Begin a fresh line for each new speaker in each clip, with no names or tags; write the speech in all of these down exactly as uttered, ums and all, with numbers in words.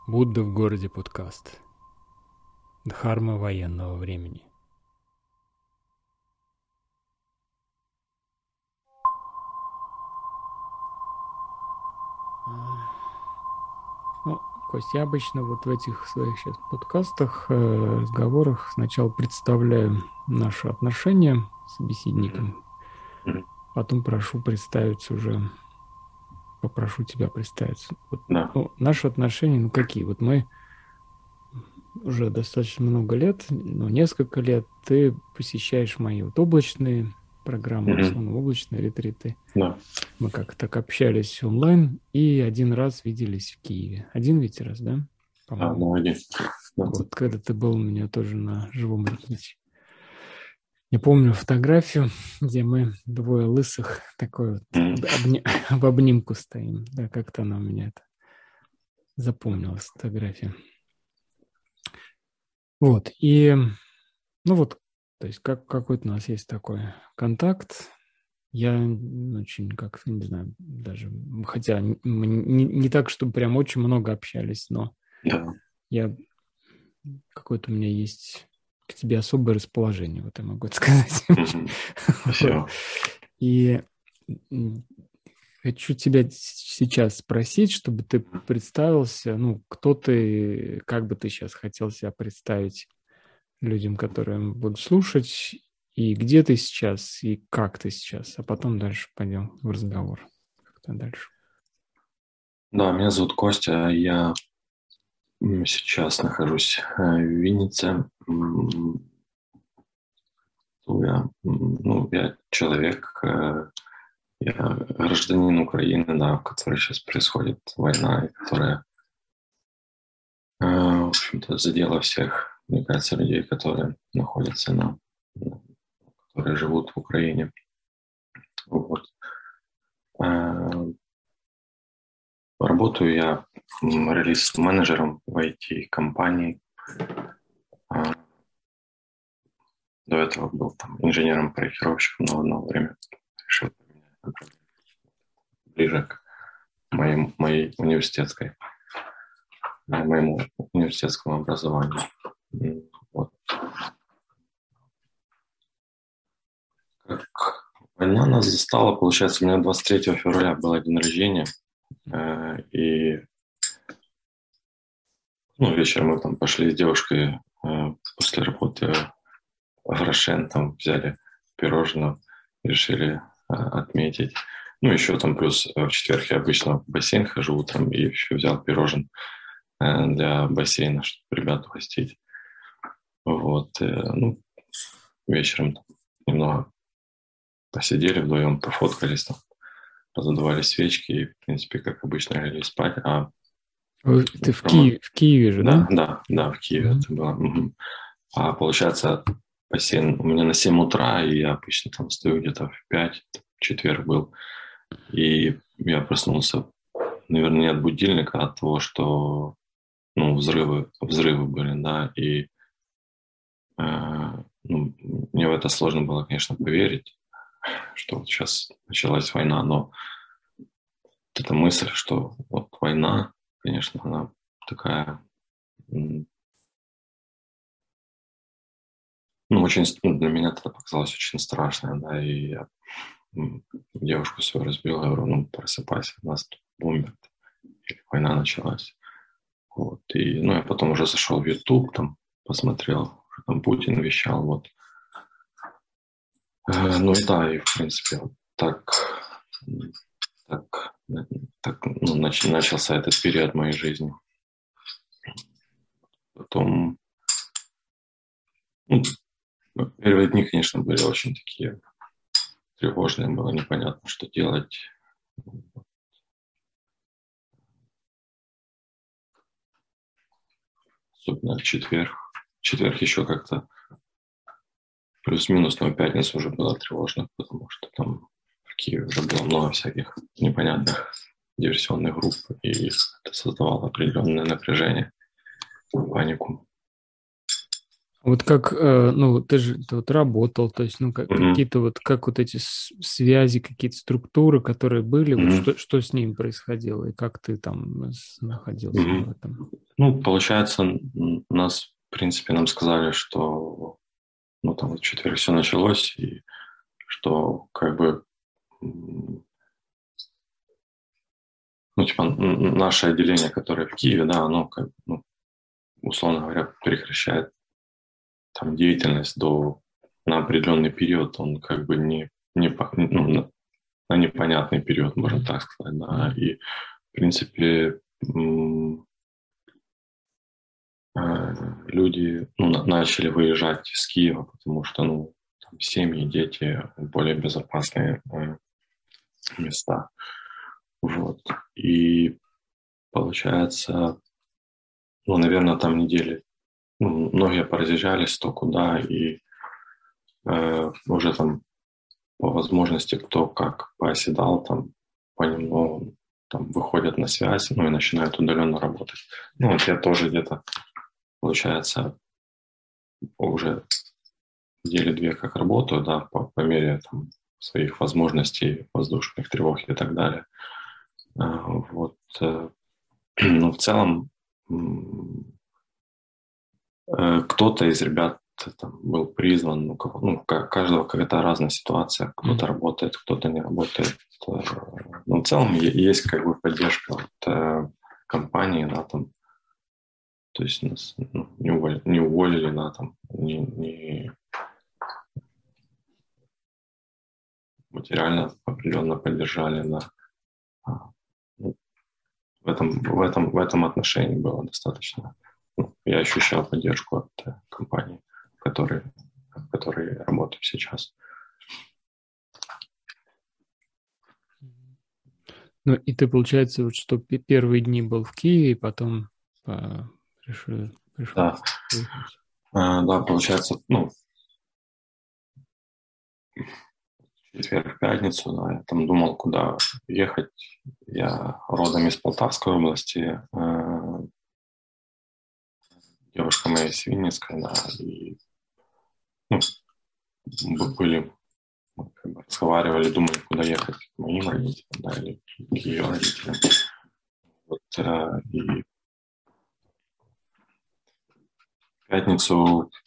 Будда в городе подкаст. Дхарма военного времени. Ну, Кость, я обычно вот в этих своих сейчас подкастах, э, разговорах сначала представляю наши отношения с собеседником,
Mm-hmm.
потом прошу представиться уже, попрошу тебя представиться. Вот,
Да.
ну, наши отношения, ну какие? Вот мы уже достаточно много лет, ну, несколько лет ты посещаешь мои вот облачные программы,
Mm-hmm.
сонно-облачные ретриты.
Да.
Мы как-то так общались онлайн и один раз виделись в Киеве. Один ведь раз, да?
Да, ну один. Да.
Вот, когда ты был у меня тоже на живом ретрите. Я помню фотографию, где мы двое лысых такой вот
Mm-hmm.
обня... в обнимку стоим. Да, как-то она у меня это запомнилась, фотография. Вот, и ну вот, то есть как, какой-то у нас есть такой контакт. Я очень как-то, не знаю, даже, хотя не, не, не так, чтобы прям очень много общались, но
Да.
я, какое-то у меня есть к тебе особое расположение, вот я могу это сказать.
Mm-hmm. Спасибо.
И хочу тебя сейчас спросить, чтобы ты представился, ну, кто ты, как бы ты сейчас хотел себя представить людям, которые будут слушать, и где ты сейчас, и как ты сейчас, а потом дальше пойдем в разговор. Как-то дальше.
Да, меня зовут Костя, я сейчас нахожусь в Виннице. Я, ну, я человек, я гражданин Украины, да, в которой сейчас происходит война, и которая, в общем-то, задела всех, мне кажется, людей, которые находятся на, которые живут в Украине. Вот. Работаю я релиз-менеджером в ай ти-компании. До этого был там инженером-проектировщиком, но одно время решил ближе к моей, моей университетской, моему университетскому образованию. Вот. Как война нас застала, получается, у меня двадцать третьего февраля был день рождения, и ну, вечером мы там пошли с девушкой после работы в Рошен, там взяли пирожное, решили отметить. Ну, еще там плюс в четверг я обычно в бассейн хожу утром и еще взял пирожен для бассейна, чтобы ребят угостить. Вот. Ну, вечером немного посидели вдвоем, пофоткались, там, разодували свечки и, в принципе, как обычно, легли спать. А
Ты в, Киеве, в Киеве же,
да?
да?
Да, да, в Киеве mm-hmm. это было. Угу. А получается, бассейн у меня на семь утра, и я обычно там стою где-то в пять, в четверг был. И я проснулся, наверное, не от будильника, а от того, что ну, взрывы, взрывы были, да, и э, ну, мне в это сложно было, конечно, поверить, что вот сейчас началась война, но вот эта мысль, что вот война, конечно, она такая, ну, очень, ну, для меня это показалось очень страшная, да, и я девушку свою разбил, я говорю, ну, просыпайся, нас тут бомбят, или война началась. Вот, и, ну, я потом уже зашел в YouTube, там, посмотрел, что там Путин вещал, вот. Э, ну, да, и, в принципе, вот так, так, так ну, нач, начался этот период моей жизни. Потом, ну, первые дни, конечно, были очень такие тревожные, было непонятно, что делать. Особенно в четверг. В четверг еще как-то плюс-минус, но в пятницу уже было тревожно, потому что там в Киеве уже было много всяких непонятных диверсионных групп, и это создавало определенное напряжение, панику.
Вот как, э, ну, ты же ты вот работал, то есть, ну, как,
Мгм.
какие-то вот, как вот эти с- связи, какие-то структуры, которые были, вот
Мгм.
что, что с ними происходило, и как ты там с- находился в
Мгм.
этом?
Ну, получается, н- нас, в принципе, нам сказали, что, ну, там, в четверг все началось, и что, как бы, м, ну, типа, н- н- наше отделение, которое в Киеве, да, оно, как, бы, ну, условно говоря, прекращает там деятельность до на определенный период, он как бы не, не по- ну, на, на непонятный период, можно
Мгм.
так сказать, да,
Мгм.
и, в принципе, м, э, люди, ну, на- начали выезжать из Киева, потому что, ну, там семьи, дети в более безопасные э, места, вот, и получается, ну, наверное, там недели, ну, многие поразъезжались то куда, и э, уже там по возможности кто как пооседал, там понемногу там выходят на связь, ну и начинают удаленно работать. Ну вот я тоже где-то, получается, уже недели две как работаю, да, по, по мере там, своих возможностей, воздушных тревог и так далее. А, вот, э, но в целом м, э, кто-то из ребят там, был призван, ну, кого- ну, ка- каждого какая-то разная ситуация, кто-то
Мгм.
работает, кто-то не работает. Э, Но в целом е- есть как бы поддержка от э, компании, да, там, то есть нас ну, не уволили, не уволили, да, там, не, не материально определенно поддержали, да. А, ну, в этом, в этом, в этом отношении было достаточно. Ну, я ощущал поддержку от э, компании, в которой, в которой работаю сейчас.
Ну, и ты, получается, вот что пе- первые дни был в Киеве, и потом а, решил, решил
Да,
выехать.
А, да, получается, ну, четверг, пятницу, да, я там думал, куда ехать. Я родом из Полтавской области, э, девушка моя из Винницкой, да, и ну, б- были, мы как бы разговаривали, думали, куда ехать к моим родителям, да, или к ее родителям. Вот, э, и в пятницу,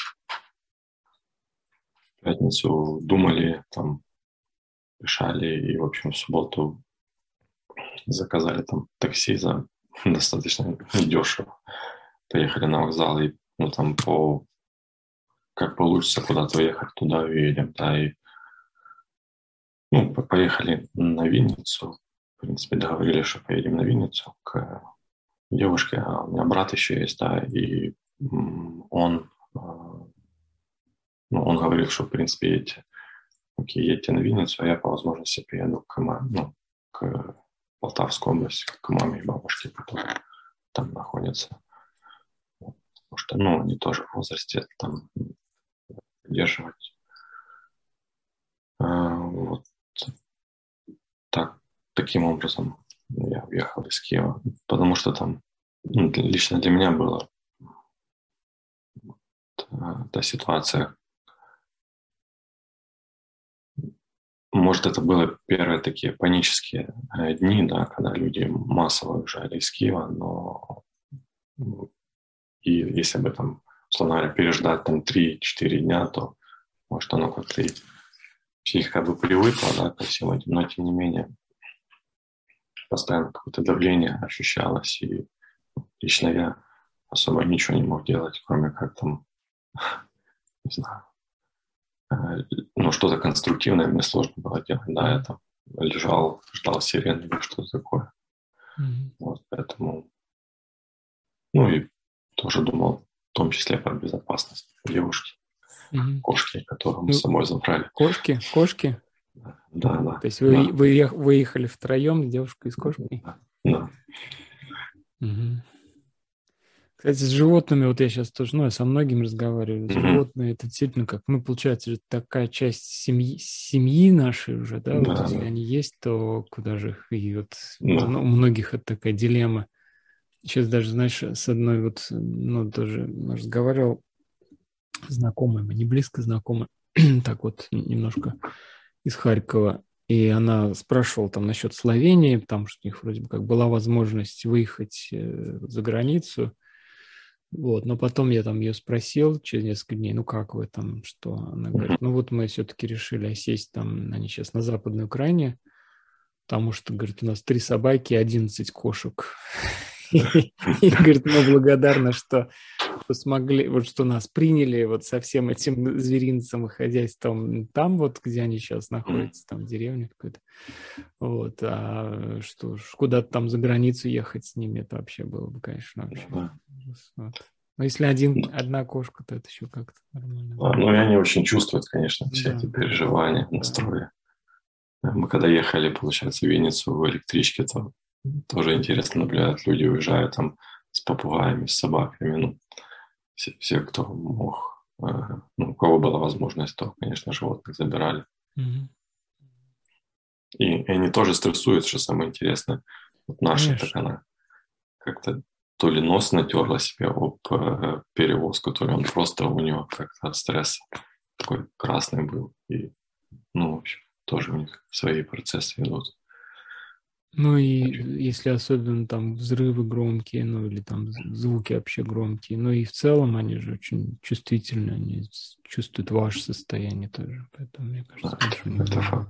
в пятницу думали, там, решали, и, в общем, в субботу заказали там такси за достаточно дешево. Поехали на вокзал, и ну, там по как получится куда-то ехать, туда и едем, да, и ну, по- поехали на Винницу, в принципе, договорились, что поедем на Винницу к девушке, а у меня брат еще есть, да, и м, он, э, ну, он говорил, что, в принципе, едете, окей, едете на Винницу, а я по возможности приеду к маме, ну, к Полтавской области, к маме и бабушке, которые там находятся. Потому что, ну, они тоже в возрасте там поддерживать. А, вот так, таким образом я уехал из Киева, потому что там ну, для- лично для меня была а, та ситуация. Может, это были первые такие панические э, дни, да, когда люди массово уезжали из Киева, но ну, и если бы там, условно говоря, переждать там три-четыре дня, то может оно как-то и психика бы привыкла, да, ко всем этим, но тем не менее постоянно какое-то давление ощущалось, и лично я особо ничего не мог делать, кроме как там, не знаю, э, ну, что-то конструктивное мне сложно было делать, да, я
Мгм.
там лежал, ждал сирены или что-то такое.
Мгм.
Вот, поэтому, ну и тоже думал, в том числе про безопасность девушки,
Мгм.
кошки, которую мы с
Ну,
собой забрали.
кошки, кошки.
Да, да,
То есть вы
да,
вы выехали втроем с девушкой и с
да,
кошкой?
да, да.
Мгм. Кстати, с животными, вот я сейчас тоже, ну, я со многими разговариваю,
Мгм.
животные, это действительно как, ну, получается же такая часть семьи, семьи нашей уже, да, вот
Да,
если
да,
они есть, то куда же их, и вот
да.
ну, у многих это такая дилемма. Сейчас даже, знаешь, с одной вот, ну, тоже разговаривал, знакомая, мы не близко знакомы, так вот немножко из Харькова. И она спрашивала там насчет Словении, потому что у них вроде бы как была возможность выехать за границу. Вот, но потом я там ее спросил через несколько дней, ну как вы там, что? Она говорит, ну вот мы все-таки решили осесть там, они сейчас на Западной Украине, потому что, говорит, у нас три собаки и одиннадцать кошек. И, говорит, мы благодарны, что смогли, вот что нас приняли вот со всем этим зверинцем и хозяйством там вот, где они сейчас находятся, там в деревне какой-то. Вот, а что ж, куда-то там за границу ехать с ними, это вообще было бы, конечно, вообще. Вот. Но если один, одна кошка, то это еще как-то нормально.
Да, ну и они очень чувствуют, конечно, все
да,
эти переживания,
да.
настрои. Мы когда ехали, получается, в Винницу в электричке, то тоже интересно наблюдать. Люди уезжают там с попугаями, с собаками. Ну, все, все, кто мог, ну, у кого была возможность, то, конечно, животных забирали.
Угу.
И, и они тоже стрессуют, что самое интересное. Вот наша, так она как-то то ли нос натерла себе об э, перевозку, то ли он просто у него как-то стресс такой красный был. И, ну, в общем, тоже у них свои процессы идут.
Ну и если особенно там взрывы громкие, ну или там звуки вообще громкие, ну и в целом они же очень чувствительны, они чувствуют ваше состояние тоже, поэтому мне кажется,
Да,
это, это
факт.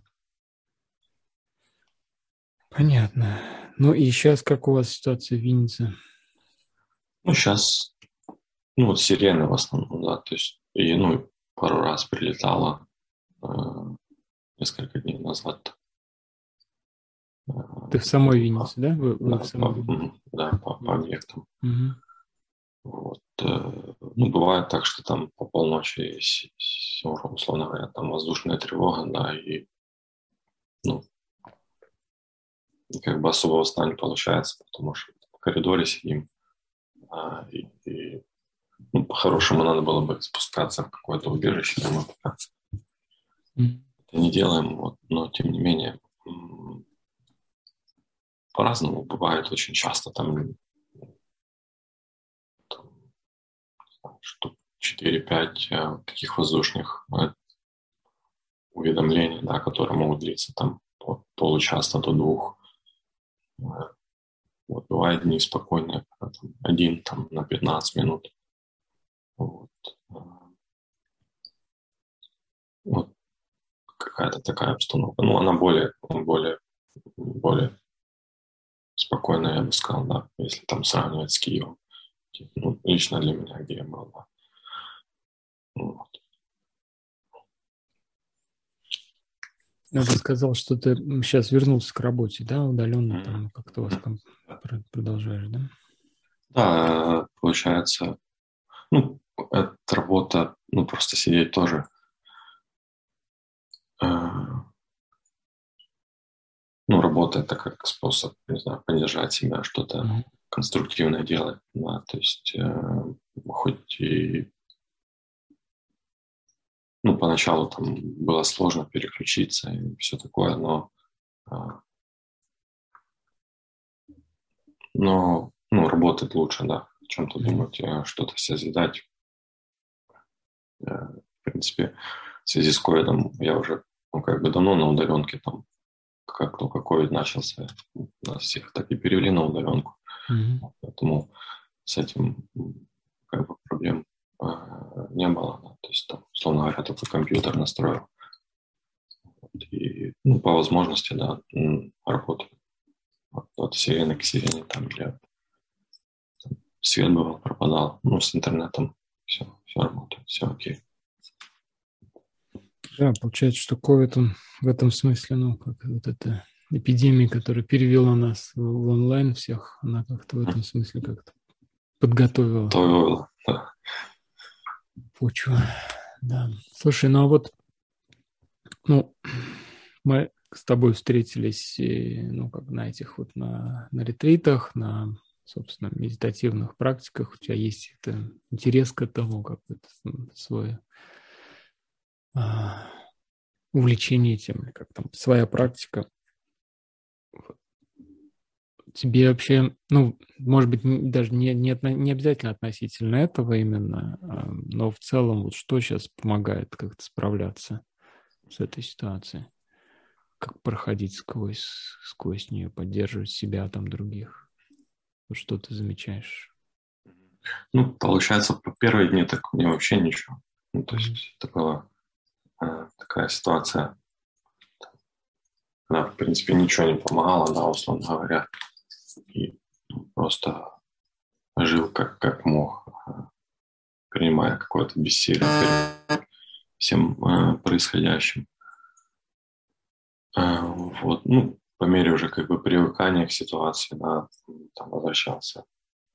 Понятно. Ну и сейчас как у вас ситуация в Виннице?
Ну, сейчас, ну, вот сирены в основном, да, то есть, и, ну, пару раз прилетало э, несколько дней назад.
Ты в самой Виннице, да? Вы, вы
Да,
в самой
по,
Виннице?
да, по, по объектам.
Угу.
Вот, э, ну, бывает так, что там по полночи, условно говоря, там воздушная тревога, да, и, ну, как бы особого сна не получается, потому что в коридоре сидим, а, и, и ну, по-хорошему надо было бы спускаться в какое-то убежище, но мы пока
Mm.
это не делаем, вот, но тем не менее по-разному бывает очень часто, там, там штук четыре-пять э, таких воздушных э, уведомлений, да, которые могут длиться там от получаса до двух. Э, вот, бывают дни спокойные, когда там один там, на пятнадцать минут. Вот. Вот какая-то такая обстановка. Ну, она более, более, более спокойная, я бы сказал, да, если там сравнивать с Киевом. Ну, лично для меня, где я был, да. Вот.
Ну, ты сказал, что ты сейчас вернулся к работе, да, удаленно,
Mm-hmm.
там как-то у вас там продолжаешь, да?
Да, получается, ну, эта работа, ну, просто сидеть тоже. Э, ну, работа — это как способ, не знаю, поддержать себя, что-то mm-hmm. конструктивное делать, да, то есть э, хоть и, ну, поначалу там было сложно переключиться и все такое, но, э, но, ну, работать лучше, да, о чем-то mm-hmm. думать, что-то созидать. Э, в принципе, в связи с ковидом я уже, ну, как бы давно на удаленке там, как только ковид начался, нас всех так и перевели на удаленку. Mm-hmm. Поэтому с этим как бы проблем э, не было. Да. То есть, там, условно говоря, только компьютер настроил. И, ну, по возможности, да, работаю. От, от сирены к сирене, там, для там, свет бывал, пропадал. Ну, с интернетом все, все работает, все окей.
Да, получается, что ковид, он в этом смысле, ну, как вот эта эпидемия, которая перевела нас в онлайн всех, она как-то в этом смысле как-то подготовила.
Подготовила, да.
Почву, да. Слушай, ну а вот, ну, мы с тобой встретились, ну, как на этих вот, на, на ретритах, на, собственно, медитативных практиках. У тебя есть это, интерес к этому, какой-то свой а, увлечение этим, как там, своя практика. тебе вообще, ну, может быть, н- даже не, не, отно- не обязательно относительно этого именно, а, но в целом вот что сейчас помогает как-то справляться с этой ситуацией? Как проходить сквозь, сквозь нее, поддерживать себя, там, других? Вот что ты замечаешь?
Ну, получается, по первые дни так мне вообще ничего. Ну, то
Мгм.
есть это была э, такая ситуация, когда, в принципе, ничего не помогало, да, условно говоря, и ну, просто жил как, как мог, э, принимая какое-то бессилие перед всем э, происходящим. Э, вот, ну, по мере уже как бы привыкания к ситуации, да, там возвращался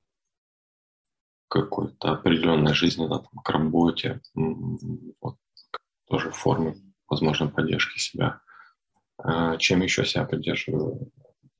к какой-то определенной жизни, да, там, к работе, м, вот, тоже формы, возможно, поддержки себя. А чем еще себя поддерживаю?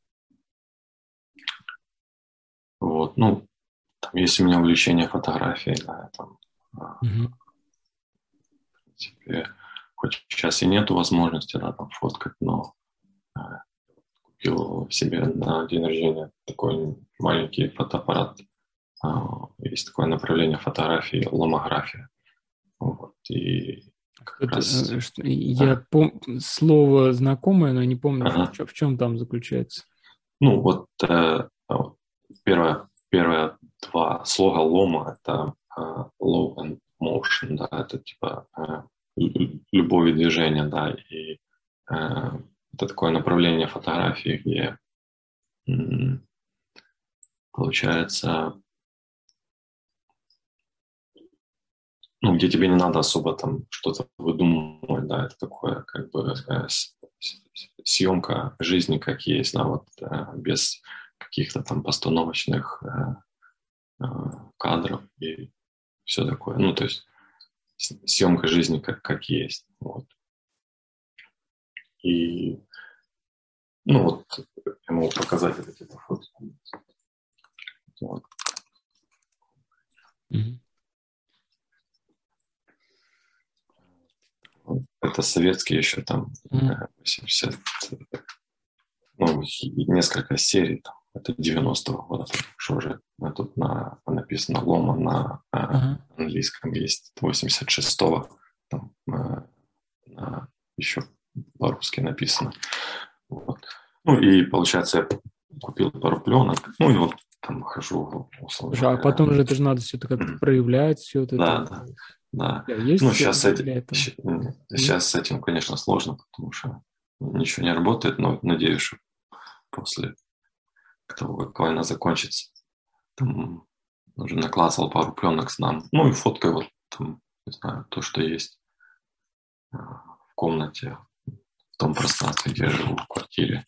Вот, ну, там есть у меня увлечение фотографией, да, там, а,
Мгм.
в принципе, хоть сейчас и нету возможности, да, там, фоткать, но а, купил себе на день рождения такой маленький фотоаппарат. А, есть такое направление фотографии, ломография. Вот, и как
Это,
раз,
э, что- я
а,
пом... слово знакомое, но не помню, в,
ага.
чё- в чем там заключается.
Ну, вот э, вот первое, первое два слога лома — это э, low and motion, да, это типа э, лю- любовь и движение, да, и э, это такое направление фотографии, где м, получается, ну, где тебе не надо особо там что-то выдумывать, да, это такое как бы э, с- с- съемка жизни как есть, да, вот э, без каких-то там постановочных э, э, кадров и все такое. Ну, то есть съемка жизни как, как есть. Вот. И, ну, вот я могу показать это типа фото. Вот.
Мгм.
Вот. Это советские еще там э,
Мгм.
восемьдесят, ну, несколько серий там. Это девяностого года, что уже тут на, написано лома на э,
Ага.
английском есть восемьдесят шестого, там э, на, еще по-русски написано. Вот. Ну и получается, я купил пару пленок, ну и вот там хожу, условно
Слушай, а
говоря.
потом же это же надо все это как-то
Мгм.
проявлять, все вот это
Да,
вот.
да,
У
да.
тебя есть
Ну,
все
сейчас, эти,
для этого? Есть?
сейчас с этим, конечно, сложно, потому что ничего не работает, но надеюсь, что после того, как война закончится, там уже наклацал пару пленок с нам. Ну и фоткой вот там, не знаю, то, что есть а, в комнате, в том пространстве, где я живу, в квартире.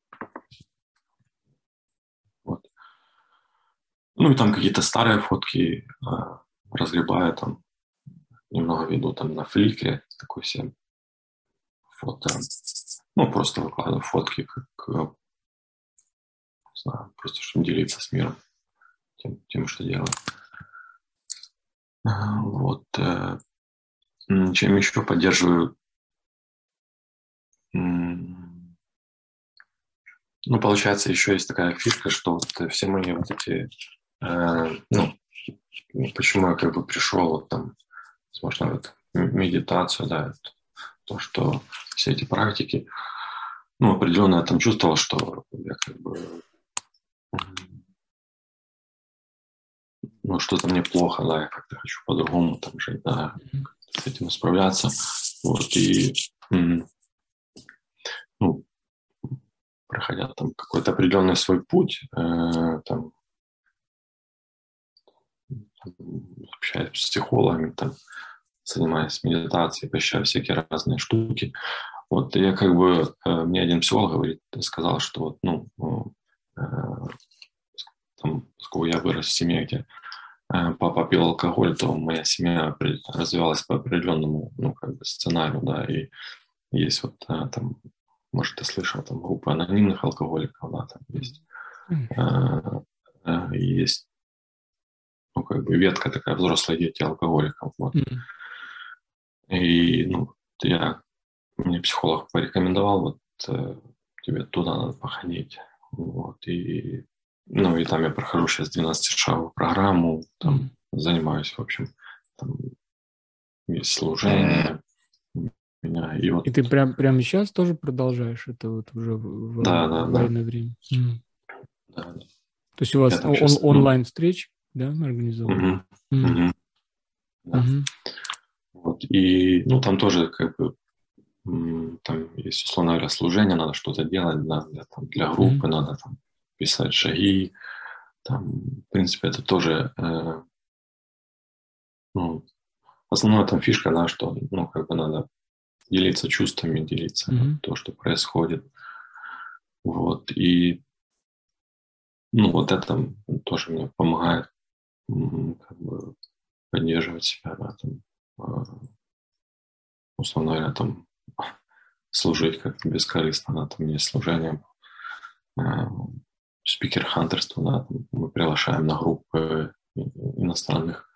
Вот. Ну и там какие-то старые фотки а, разгребаю, там немного веду там на фликре, такой себе фото. Ну, просто выкладываю фотки, как, э, не знаю, просто чтобы делиться с миром тем, тем что делаю. А, Вот. э, м, Чем еще поддерживаю? М, Ну, получается, еще есть такая фишка, что вот все мои вот эти, э, ну, почему я как бы пришел вот там, возможно, вот м- медитацию, да, вот то, что все эти практики, ну, определенно я там чувствовал, что я как бы, м, ну, что-то мне плохо, да, я как-то хочу по-другому там жить, да,
Мгм.
с этим справляться. Вот, и, м, ну, проходя там какой-то определенный свой путь, э, там, общаюсь с психологами, там, занимаюсь медитацией, посещаю всякие разные штуки. Вот я как бы, э, мне один психолог говорит, сказал, что вот, ну, ну, э, там, поскольку я вырос в семье, где э, папа пил алкоголь, то моя семья при- развивалась по определенному, ну, как бы сценарию, да, и есть вот э, там, может, ты слышал, там группа анонимных алкоголиков, да, там есть,
Конечно.
э, э, есть, ну, как бы ветка такая, взрослые дети алкоголиков, вот.
Мгм.
И, ну, я, мне психолог порекомендовал, вот, э, тебе туда надо походить. Вот, и, ну, и там я прохожу сейчас двенадцатишаговую программу, там mm-hmm. занимаюсь, в общем, там есть служение у меня. И, вот...
и ты прям, прямо сейчас тоже продолжаешь это вот уже в,
да, да,
в военное
да.
время? Mm.
Да, да.
То есть у вас он,
сейчас,
онлайн-встреч, да, организованы?
Угу,
mm.
угу, да.
mm-hmm.
Вот, и, ну, там тоже как бы там есть, условно говоря, служение, надо что-то делать, да, для, там, для группы, mm-hmm. надо там писать шаги, там, в принципе, это тоже, э, ну, основная там фишка, да, что, ну, как бы надо делиться чувствами, делиться mm-hmm. то, что происходит, вот, и, ну, вот это тоже мне помогает, как бы, поддерживать себя, да, там, э, условно говоря, там, служить как-то бескорыстно, да, там есть служение, э, спикер-хантерство, да, мы приглашаем на группы иностранных,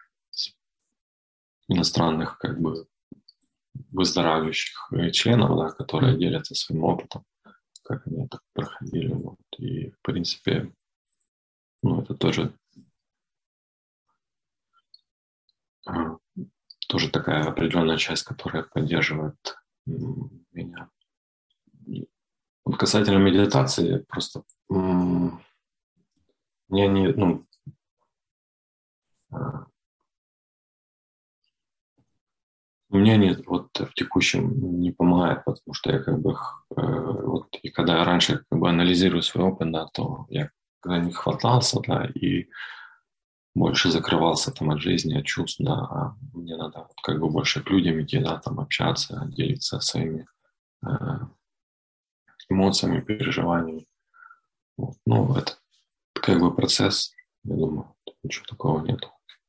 иностранных как бы выздоравливающих членов, да, которые mm-hmm. делятся своим опытом, как они это проходили. Вот. И, в принципе, ну, это тоже, а, тоже такая определенная часть, которая поддерживает меня. Вот касательно медитации, просто м- мне не, ну, мне нет, вот в текущем не помогает, потому что я как бы, э, вот, и когда я раньше как бы анализирую свой опыт, да, то я когда не хватался, да, и больше закрывался там от жизни, от чувств, да, а мне надо вот как бы больше к людям идти, да, там общаться, делиться своими э, эмоциями, переживаниями. Вот. Ну, это как бы процесс, я думаю, ничего такого нет.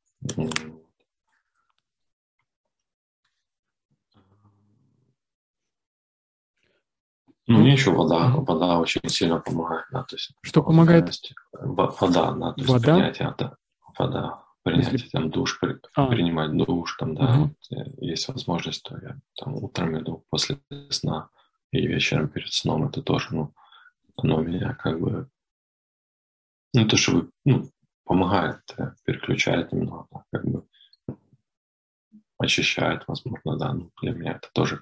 Ну, мне еще вода, mm-hmm. вода очень сильно помогает, да, то есть
что помогает?
Вода, да, то есть
вода?
принятие, да, вода, принятие Если... там душ, при, а. принимать душ, там, да, mm-hmm. вот, есть возможность, то я там утром иду после сна и вечером перед сном, это тоже, ну, оно меня как бы, ну, то, что ну, помогает, переключает немного, как бы очищает, возможно, да, ну, для меня это тоже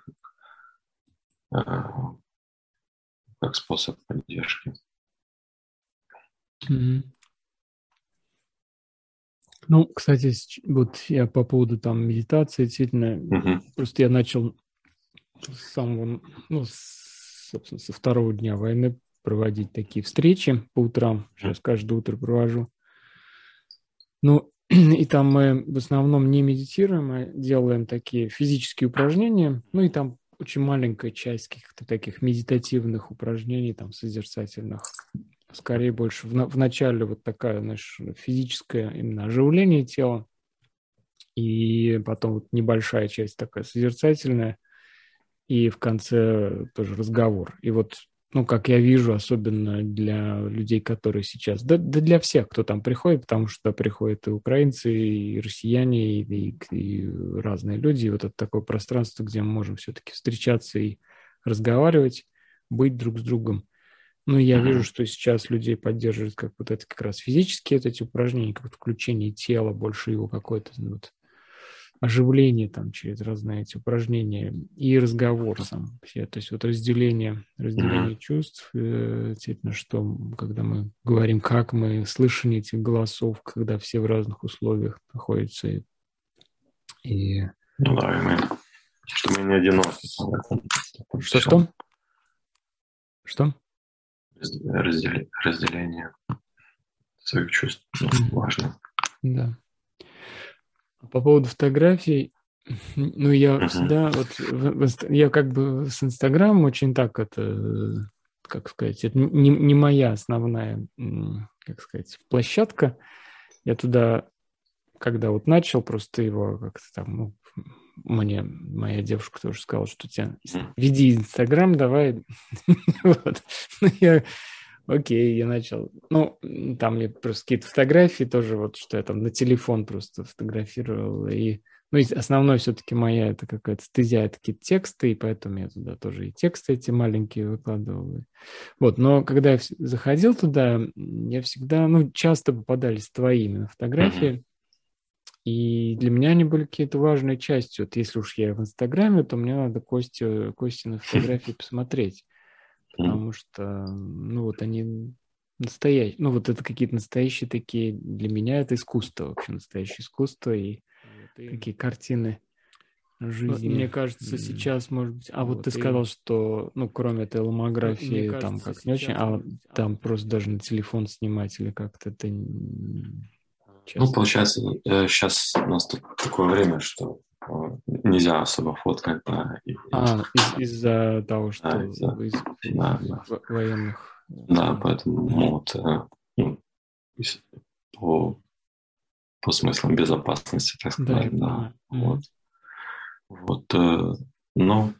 как, как способ поддержки.
Mm-hmm. Ну, кстати, вот я по поводу там медитации, действительно, mm-hmm. просто я начал с самого, ну, собственно, со второго дня войны проводить такие встречи по утрам. Сейчас каждое утро провожу. Ну, и там мы в основном не медитируем, а делаем такие физические упражнения. Ну, и там очень маленькая часть каких-то таких медитативных упражнений, там, созерцательных. Скорее больше в, в начале вот такая, знаешь, физическое именно оживление тела. И потом вот небольшая часть такая созерцательная. И в конце тоже разговор. И вот, ну, как я вижу, особенно для людей, которые сейчас, да, да для всех, кто там приходит, потому что приходят и украинцы, и россияне, и, и, и разные люди. И вот это такое пространство, где мы можем все-таки встречаться и разговаривать, быть друг с другом. Ну, я вижу, что сейчас людей поддерживают как вот это как раз физические вот эти упражнения, как включение тела, больше его какое-то вот оживление там через разные эти упражнения и разговор сам. То есть вот разделение, разделение mm-hmm. чувств, действительно, что когда мы говорим, как мы слышим этих голосов, когда все в разных условиях находятся. И, и...
Ну да, и мы, что мы не одиноки.
Что-что? Что?
Раздел... Разделение своих чувств mm-hmm. важно.
Да. По поводу фотографий, ну, я uh-huh. всегда, вот, в, в, я как бы с Инстаграмом очень так это, как сказать, это не, не моя основная, как сказать, площадка. Я туда, когда вот начал, просто его как-то там, ну, мне моя девушка тоже сказала, что тебя веди Инстаграм, давай. Вот. Ну, я... Окей, я начал. Ну, там я просто какие-то фотографии тоже, вот что я там на телефон просто фотографировал. И Ну, и основной все-таки моя это какая-то стезя, это какие-то тексты, и поэтому я туда тоже и тексты эти маленькие выкладывал. Вот, но когда я заходил туда, я всегда, ну, часто попадались твои именно фотографии, mm-hmm. и для меня они были какие-то важной частью. Вот если уж я в Инстаграме, то мне надо Костю, Костины фотографии посмотреть, потому что, ну, вот они настоящие, ну, вот это какие-то настоящие такие, для меня это искусство, вообще настоящее искусство, и такие картины жизни. Мне кажется, сейчас, может быть... А вот, вот ты и... сказал, что, ну, кроме этой ломографии, кажется, там как не очень, а быть... там просто даже на телефон снимать или как-то это...
Часто. Ну, получается, сейчас у нас такое время, что нельзя особо фоткать. Да, и...
А, из- из-за того, что
да, из-за...
из
да, да.
военных...
Да, поэтому вот, ну, по, по смыслам безопасности, так сказать, да. да. Вот. Вот, э, но,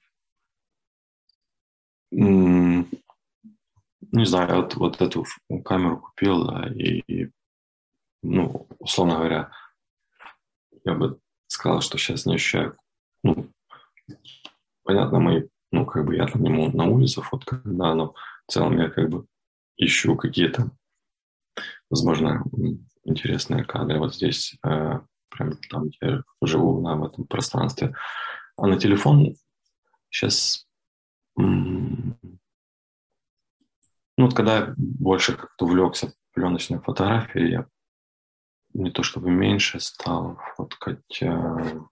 м- не знаю, вот, вот эту камеру купил, да, и, и, ну, условно говоря, я бы сказал, что сейчас не ощущаю, ну, понятно, мы, ну, как бы я там не могу на улице фоткать, да, но в целом я как бы ищу какие-то, возможно, интересные кадры вот здесь, э, прям там, где я живу, на, в этом пространстве. А на телефон сейчас, м- ну, вот когда я больше как-то увлекся пленочной фотографией, я не то чтобы меньше стал фоткать, э,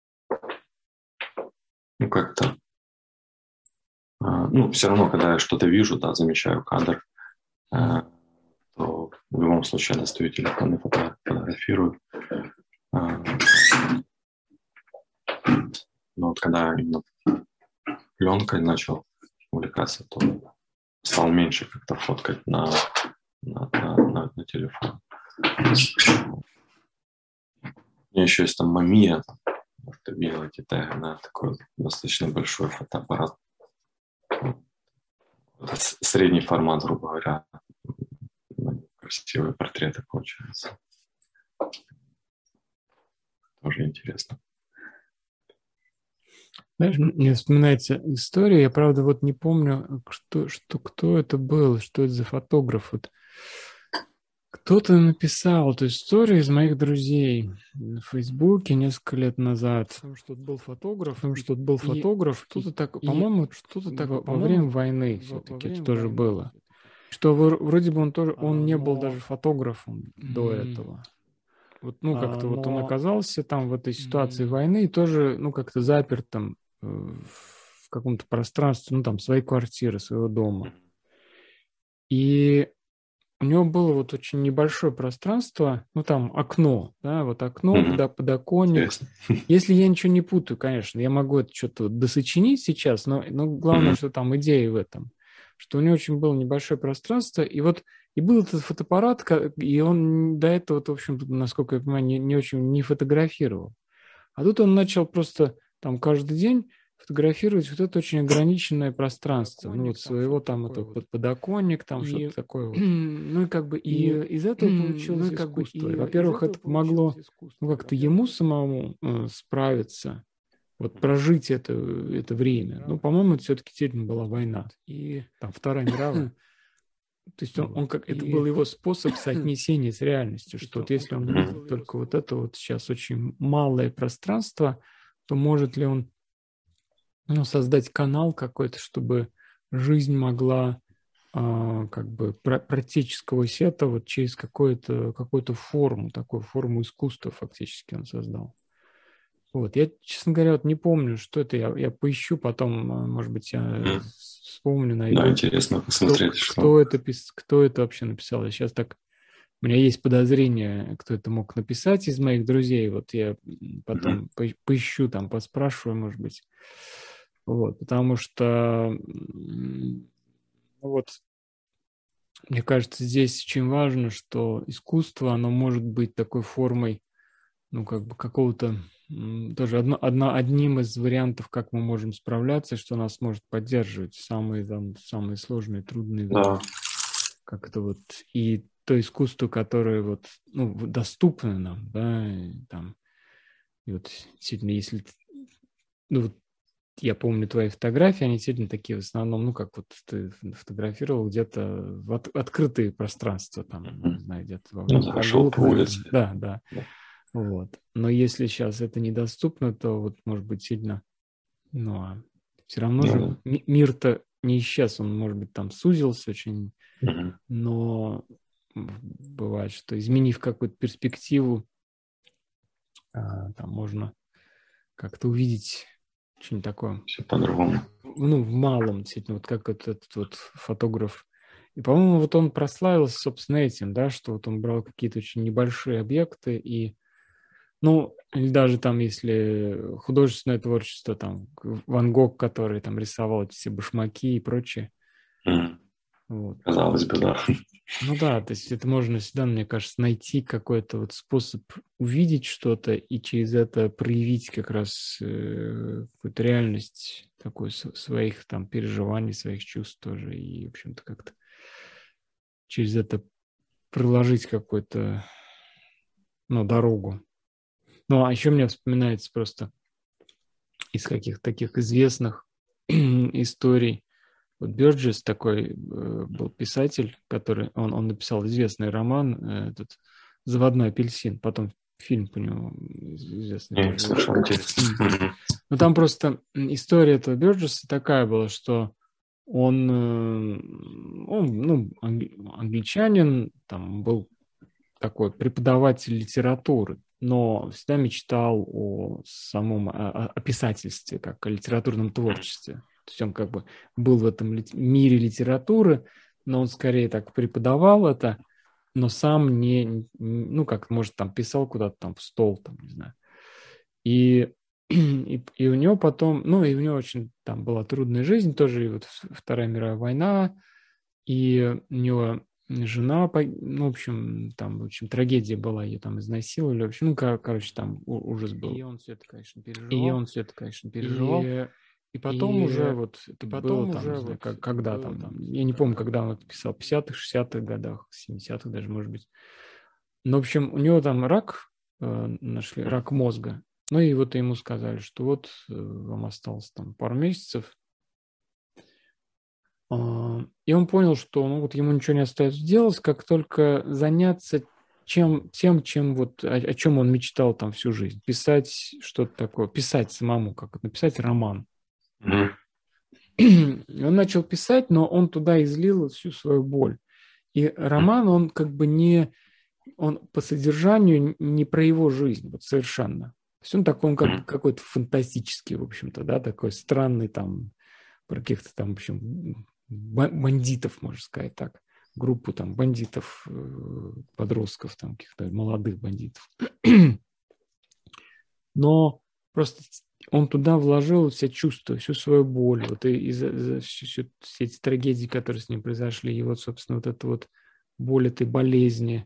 ну, как-то, э, ну, все равно, когда я что-то вижу, да, замечаю кадр, э, то в любом случае я достаю телефон и фотографирую. Э, но вот когда именно пленкой начал увлекаться, то стал меньше как-то фоткать на, на, на, на, на телефон. У меня еще есть там Mamiya, может, ты видел эти теги, да, такой достаточно большой фотоаппарат. Это средний формат, грубо говоря. Красивые портреты получаются. Тоже интересно.
Знаешь, мне вспоминается история, я, правда, вот не помню, что, что, кто это был, что это за фотограф. Вот. Кто-то написал эту историю из моих друзей в Фейсбуке несколько лет назад. Потому что тут был фотограф. Потому что тут был фотограф. Что-то так, по-моему, что-то так во, во время войны все-таки это тоже войны. было. Что вроде бы он тоже, он а, не но... был даже фотографом mm-hmm. до этого. Вот, ну, как-то а, вот но... он оказался там в этой ситуации mm-hmm. войны и тоже, ну, как-то заперт там э, в каком-то пространстве, ну, там, своей квартиры, своего дома. И у него было вот очень небольшое пространство, ну, там, окно, да, вот окно, mm-hmm. подоконник. Yes. Если я ничего не путаю, конечно, я могу это что-то досочинить сейчас, но, но главное, mm-hmm. что там идея в этом, что у него очень было небольшое пространство, и вот и был этот фотоаппарат, и он до этого, в общем, насколько я понимаю, не, не очень не фотографировал. А тут он начал просто там каждый день фотографировать вот это очень ограниченное пространство. Ну, вот своего там, это вот подоконник, там и, что-то такое вот. Ну, и как бы и, и из этого получилось ну, искусство. И, во-первых, это помогло ну, как-то ему самому э, справиться, вот прожить это, это время. Ну, по-моему, это все-таки действительно была война. И там Вторая мировая. То есть он, он как, это был его способ соотнесения с реальностью, что вот если он видит только вот это вот сейчас очень малое пространство, то может ли он ну, создать канал какой-то, чтобы жизнь могла а, как бы протечь сквозь это вот через какую-то какую-то форму, такую форму искусства фактически он создал. Вот. Я, честно говоря, вот не помню, что это. Я, я поищу потом, может быть, я mm. вспомню, найду.
Да, интересно посмотреть,
кто,
что...
Кто это, кто это вообще написал. Я сейчас так... У меня есть подозрение, кто это мог написать из моих друзей. Вот я потом mm-hmm. поищу, там, поспрашиваю, может быть. Вот. Потому что... Вот... Мне кажется, здесь очень важно, что искусство, оно может быть такой формой, ну, как бы какого-то... Тоже одно, одно, одним из вариантов, как мы можем справляться, что нас может поддерживать в самые, там, самые сложные, трудные времена.
Да.
Как-то вот и то искусство, которое вот, ну, доступно нам, да, и, там, И вот действительно, если... ты- Ну, вот я помню твои фотографии, они действительно такие в основном, ну, как вот ты фотографировал где-то в от- открытые пространства, там, не
Мгм.
знаю, где-то во
Ну
время
да, шел
прогулок,
по
наверное.
улице.
Да, да.
Да.
Вот. Но если сейчас это недоступно, то вот, может быть, сильно... Ну, а все равно
Ну
же
да.
ми- мир-то не исчез, он, может быть, там сузился очень,
Мгм.
но бывает, что изменив какую-то перспективу, а, там можно как-то увидеть что-нибудь такое,
Все по-другому.
ну, в малом, действительно, вот как вот этот вот фотограф. И, по-моему, вот он прославился, собственно, этим, да, что вот он брал какие-то очень небольшие объекты и, ну, или даже там, если художественное творчество, там, Ван Гог, который там рисовал эти все башмаки и прочее,
Мгм.
вот.
Казалось бы, да.
Ну да, то есть это можно всегда, мне кажется, найти какой-то вот способ увидеть что-то и через это проявить как раз э, какую-то реальность такой с- своих там переживаний, своих чувств тоже. И, в общем-то, как-то через это проложить какую-то, ну, дорогу. Ну, а еще мне вспоминается просто из каких-то таких известных историй. Вот Бёрджес такой э, был писатель, который, он, он написал известный роман, э, этот «Заводной апельсин», потом фильм по нему известный
Не
тоже
слышал,
вышел.
интересно. Мгм.
Но там просто история этого Бёрджеса такая была, что он, э, он ну, англи- англичанин, там был такой преподаватель литературы, но всегда мечтал о самом о, о писательстве, как о литературном творчестве. То есть он как бы был в этом мире литературы, но он скорее так преподавал это, но сам не, ну, как, может, там писал куда-то там в стол, там, не знаю. И, и, и у него потом, ну, и у него очень там была трудная жизнь, тоже и вот Вторая мировая война, и у него жена, ну, в общем, там, в общем, трагедия была, ее там изнасиловали, в общем, ну, кор- короче, там ужас был. И он все это, конечно, переживал. И он все это, конечно, переживал. И, и потом и, уже вот это было там, не знаю, как, когда там, там, я не помню, когда он это писал, в пятидесятых, шестидесятых годах, семидесятых даже, может быть. Но, в общем, у него там рак э, нашли, рак мозга. Ну, и вот ему сказали, что вот э, вам осталось там пару месяцев, и он понял, что ну, вот ему ничего не остается делать, как только заняться чем, тем, чем вот, о, о чем он мечтал там всю жизнь. Писать что-то такое, писать самому, как написать роман.
Мгм.
И он начал писать, но он туда излил всю свою боль. И роман, он как бы не, он по содержанию не про его жизнь, вот совершенно. То есть он такой, он как бы какой-то фантастический, в общем-то, да, такой странный там, про каких-то там, в общем, бандитов, можно сказать так, группу там бандитов, подростков, там каких-то молодых бандитов. Но просто он туда вложил все чувства, всю свою боль, вот и, и за, за всю, всю, все эти трагедии, которые с ним произошли, и вот, собственно, вот эта вот боль этой болезни.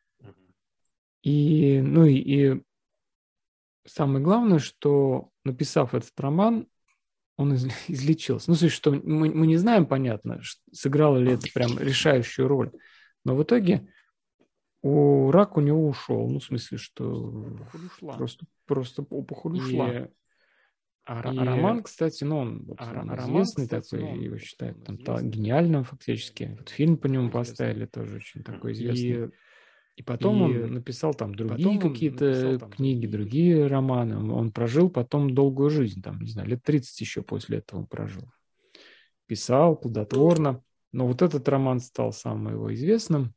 И, ну и, и самое главное, что написав этот роман, он из, излечился. Ну, слушай, что мы, мы не знаем, понятно, сыграло ли это прям решающую роль, но в итоге у рак у него ушел. Ну, в смысле, что просто, просто опухоль ушла. И, а, и, а роман, кстати, ну, он, вот, а, он известный роман, кстати, такой, ну, он, его считают там известный, гениальным фактически. Вот фильм по нему поставили, тоже очень такой известный. И, и потом и, он написал там другие какие-то книги, другие, другие романы. Он, он прожил потом долгую жизнь, там, не знаю, лет тридцать еще после этого он прожил. Писал плодотворно. Но вот этот роман стал самым его известным.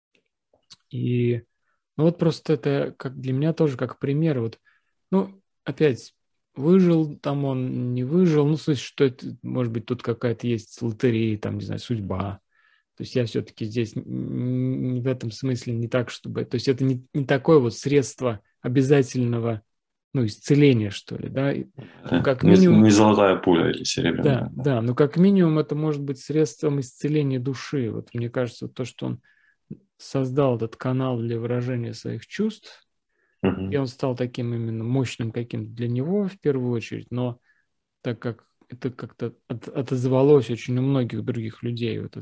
И ну вот просто это как для меня тоже как пример. Вот, ну, опять, выжил там он, не выжил. Ну, в смысле, что это, может быть, тут какая-то есть лотерея, там, не знаю, судьба. То есть я все-таки здесь не в этом смысле не так, чтобы... То есть это не, не такое вот средство обязательного, ну, исцеления, что ли, да. Ну, как
Не,
минимум...
не золотая пуля или серебряная.
Да, да, но как минимум это может быть средством исцеления души. Вот мне кажется, вот то, что он создал этот канал для выражения своих чувств,
Угу.
и он стал таким именно мощным каким-то для него в первую очередь, но так как это как-то от, отозвалось очень у многих других людей, вот это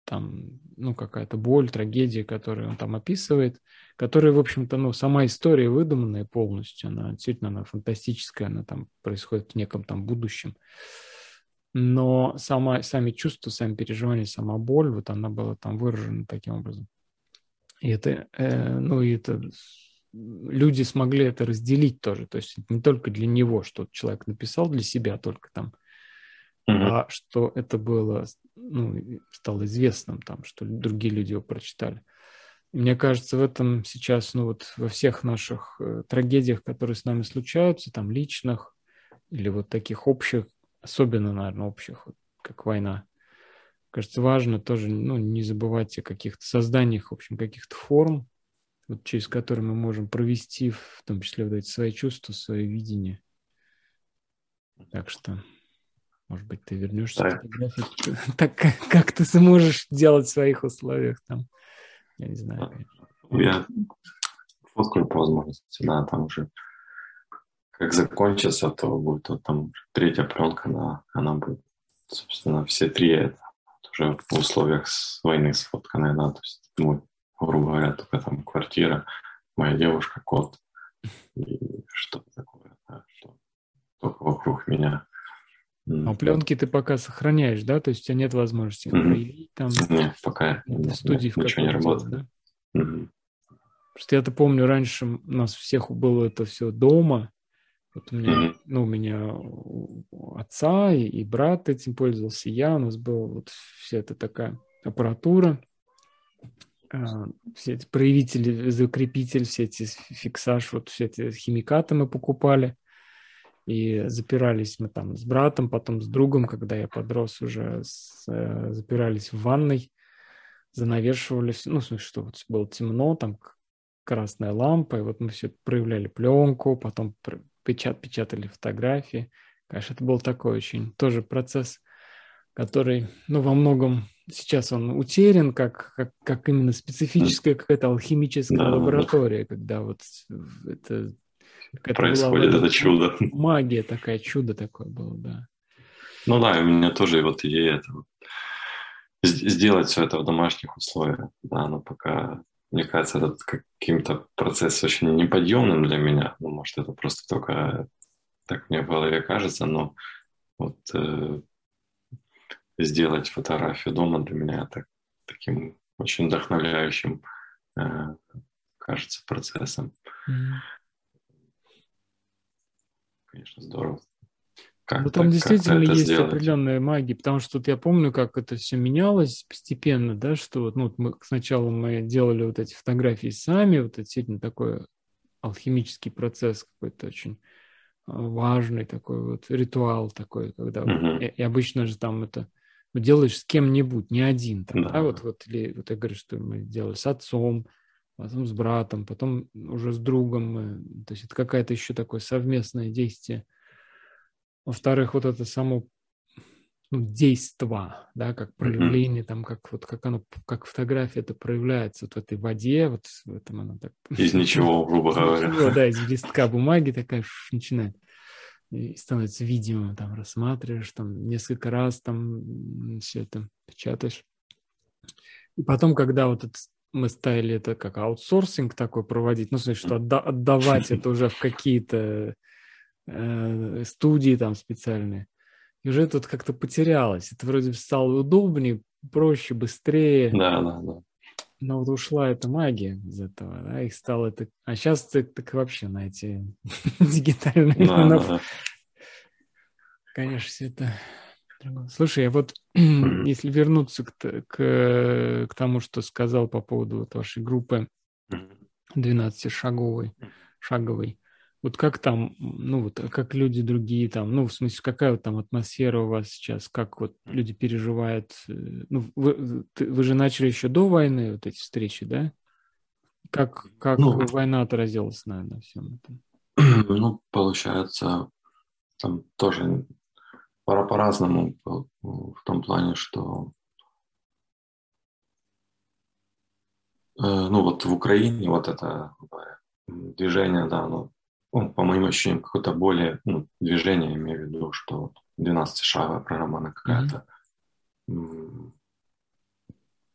там, ну, какая-то боль, трагедия, которую он там описывает, которая, в общем-то, ну, сама история выдуманная полностью, она действительно, она фантастическая, она там происходит в неком там будущем. Но сама, сами чувства, сами переживания, сама боль, вот она была там выражена таким образом. И это, э, ну, и это люди смогли это разделить тоже. То есть не только для него, что человек написал для себя только там, mm-hmm. а что это было, ну, стало известным там, что другие люди его прочитали. И мне кажется, в этом сейчас, ну, вот во всех наших э, трагедиях, которые с нами случаются, там, личных или вот таких общих, особенно, наверное, общих, вот, как война, кажется, важно тоже, ну, не забывать о каких-то созданиях, в общем, каких-то форм, вот, через которые мы можем провести, в том числе, вот эти свои чувства, свое видение. Так что, может быть, ты вернешься да. к фотографии так, как ты сможешь делать в своих условиях там. Я не знаю, конечно.
Я фоткаю по возможности, да, там уже как закончится, то будет вот там третья пленка, она, она будет, собственно, все три это уже в условиях войны сфотканная, да, то есть, ну, грубо говоря, только там квартира, моя девушка, кот и что-то такое, да, что только вокруг меня.
А пленки ты пока сохраняешь, да? То есть у тебя нет возможности их mm-hmm. проявить там?
Нет, пока
нет, в студии
нет,
в
ничего не работает.
Да?
Mm-hmm.
Потому что я-то помню, раньше у нас всех было это все дома. Вот у меня, mm-hmm. ну, у меня у отца и, и брат этим пользовался, я, у нас была вот вся эта такая аппаратура, все эти проявители, закрепитель, все эти фиксаж, вот все эти химикаты мы покупали. И запирались мы там с братом, потом с другом, когда я подрос уже, с, э, запирались в ванной, занавешивали, ну, в смысле, что вот было темно, там красная лампа, и вот мы все проявляли пленку, потом печат, печатали фотографии. Конечно, это был такой очень тоже процесс, который, ну, во многом сейчас он утерян, как, как, как именно специфическая какая-то алхимическая да, лаборатория, да. Когда вот это... Это
происходит
была,
это чудо.
Магия такая, чудо такое было, да.
Ну да, и у меня тоже вот идея это, сделать все это в домашних условиях. Да, но пока, мне кажется, это каким-то процесс очень неподъемным для меня. Ну, может, это просто только так мне в голове кажется, но вот э, сделать фотографию дома для меня это таким очень вдохновляющим, э, кажется, процессом.
Mm-hmm.
Конечно, здорово. Как
ну, там действительно
это
есть
сделать?
определенная магия, потому что вот я помню, как это все менялось постепенно, да, что вот, ну, вот мы сначала мы делали вот эти фотографии сами, вот это действительно такой алхимический процесс какой-то очень важный такой вот ритуал такой, когда
uh-huh.
и, и обычно же там это ну, делаешь с кем-нибудь, не один там,
да.
да, вот, вот, или вот я говорю, что мы делали с отцом, потом с братом, потом уже с другом, мы, то есть это какая-то еще такое совместное действие. Во-вторых, вот это само ну, действо, да, как проявление, mm-hmm. там, как вот как оно, как фотография это проявляется вот в этой воде, вот в этом она так...
Из ничего, грубо говоря.
Из ничего, да, из листка бумаги такая начинает. И становится видимым, там, рассматриваешь, там, несколько раз там все это печатаешь. И потом, когда вот это, мы стали это как аутсорсинг такой проводить, ну, значит, что отда- отдавать это уже в какие-то э, студии там специальные, и уже это вот как-то потерялось. Это вроде бы стало удобнее, проще, быстрее.
Да, да, да.
Но вот ушла эта магия из этого, да, и стало это... А сейчас так, так вообще на эти дигитальные...
Да, да, да.
Конечно, все это... Слушай, а вот mm-hmm. если вернуться к, к, к тому, что сказал по поводу вот вашей группы двенадцатишаговой, шаговой, вот как там, ну вот, как люди другие там, ну в смысле, какая вот там атмосфера у вас сейчас, как вот люди переживают, ну вы, вы же начали еще до войны вот эти встречи, да? Как, как ну, война отразилась на, на всем этом?
Ну, получается, там тоже пора по-разному в том плане, что э, ну вот в Украине вот это движение, да, ну, ну по моим ощущениям, какое-то более ну, движение, имею в виду, что двенадцатишаговая программа, она какая-то mm-hmm.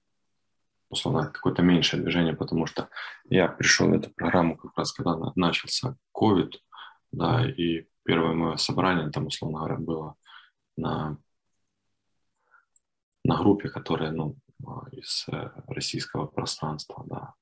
условно, какое-то меньшее движение, потому что я пришел в эту программу как раз, когда начался ковид, да, и первое мое собрание там, условно говоря, было на, на группе, которая, ну, из российского пространства, да.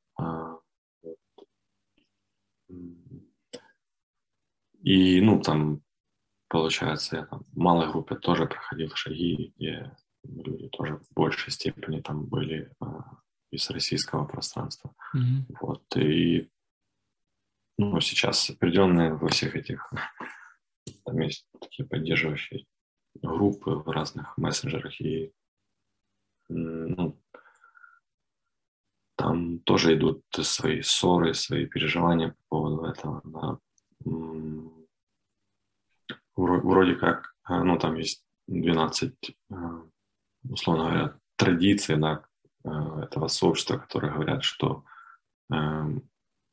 И, ну, там, получается, я там в малой группе тоже проходил шаги, где люди тоже в большей степени там были а, из российского пространства.
Mm-hmm.
Вот, и ну, сейчас определенные во всех этих, там есть такие поддерживающие группы в разных мессенджерах, и ну, там тоже идут свои ссоры, свои переживания по поводу этого. Да. Вроде как, ну, там есть двенадцать, условно говоря, традиций, да, этого сообщества, которые говорят, что ну,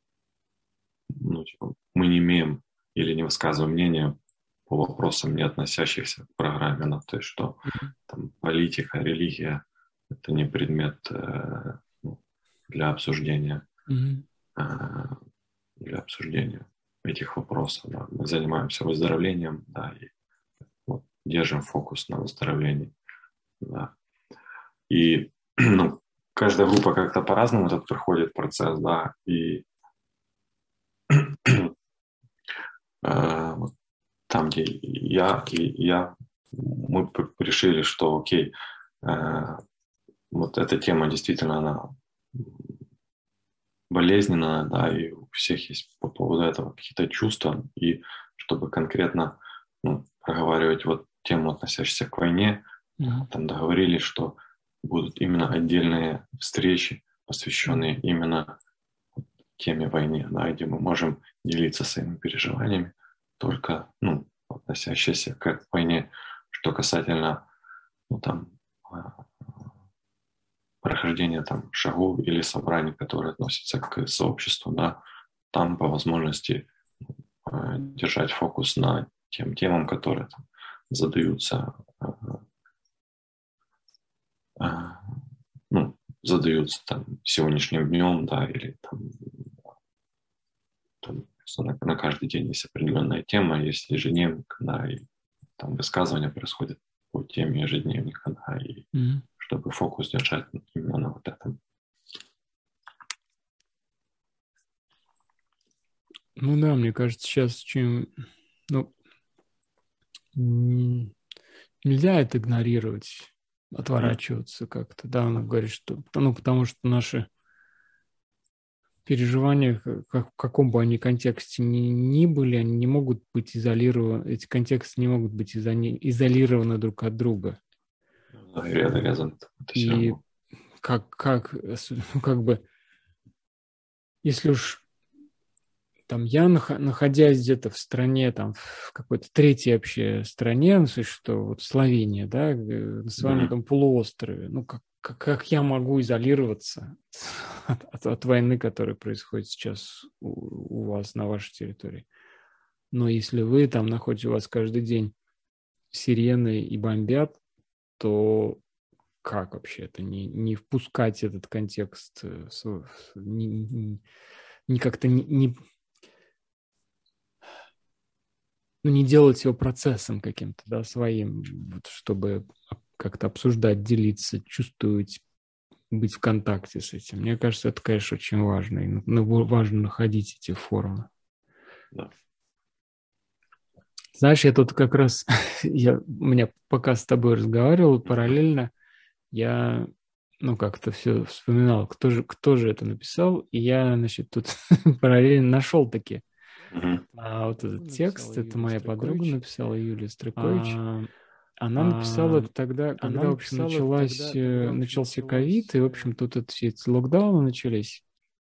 типа, мы не имеем или не высказываем мнение по вопросам, не относящихся к программе, ну, то есть что там, политика, религия – это не предмет э, ну, для обсуждения,
mm-hmm.
э, для обсуждения этих вопросов. Да. Мы занимаемся выздоровлением, да, и вот, держим фокус на выздоровлении. Да. И ну, каждая группа как-то по-разному этот проходит процесс, да, и э, вот, там, где я, и я, мы решили, что окей, э, вот эта тема действительно, она болезненная, да, и у всех есть по поводу этого какие-то чувства, и чтобы конкретно ну, проговаривать вот тему, относящуюся к войне,
mm-hmm.
там договорились, что будут именно отдельные встречи, посвященные mm-hmm. именно теме войны, да, где мы можем делиться своими переживаниями, только ну, относящиеся к войне, что касательно ну, там, прохождения там, шагов или собраний, которые относятся к сообществу, да, там по возможности держать фокус на тем темам, которые там, задаются, ну, задаются там сегодняшним днем, да, или там, там на, на каждый день есть определенная тема, есть ежедневник, да, и там высказывания происходят по теме ежедневника, да, и
mm-hmm.
чтобы фокус держать именно на вот этом.
Ну да, мне кажется, сейчас чем, ну, нельзя это игнорировать, отворачиваться mm-hmm. как-то, да, он говорит, что, ну, потому что наши переживания, как, в каком бы они контексте ни, ни были, они не могут быть изолированы, эти контексты не могут быть изоли, изолированы друг от друга.
Да, и рядом, рядом.
И как, как, ну, как бы, если уж там я, находясь где-то в стране, там, в какой-то третьей вообще стране, ну, что вот Словения, да, на своем mm-hmm. этом полуострове, ну, как, как, как я могу изолироваться от, от, от войны, которая происходит сейчас у, у вас на вашей территории? Но если вы там находите, у вас каждый день сирены и бомбят, то как вообще это не, не впускать этот контекст, не, не, не как-то не, не ну, не делать его процессом каким-то, да, своим, вот, чтобы как-то обсуждать, делиться, чувствовать, быть в контакте с этим. Мне кажется, это, конечно, очень важно. И ну, важно находить эти формы.
Да.
Знаешь, я тут как раз, я, у меня пока с тобой разговаривал, параллельно я, ну, как-то все вспоминал, кто же, кто же это написал, и я, значит, тут параллельно нашел таки
Uh-huh.
А вот этот текст, это Юлия моя Стройкович. подруга написала, Юлия Стройкович. А, она написала это тогда, когда, в общем, началась, тогда, когда, начался ковид, и, в общем, тут это, все эти локдауны начались.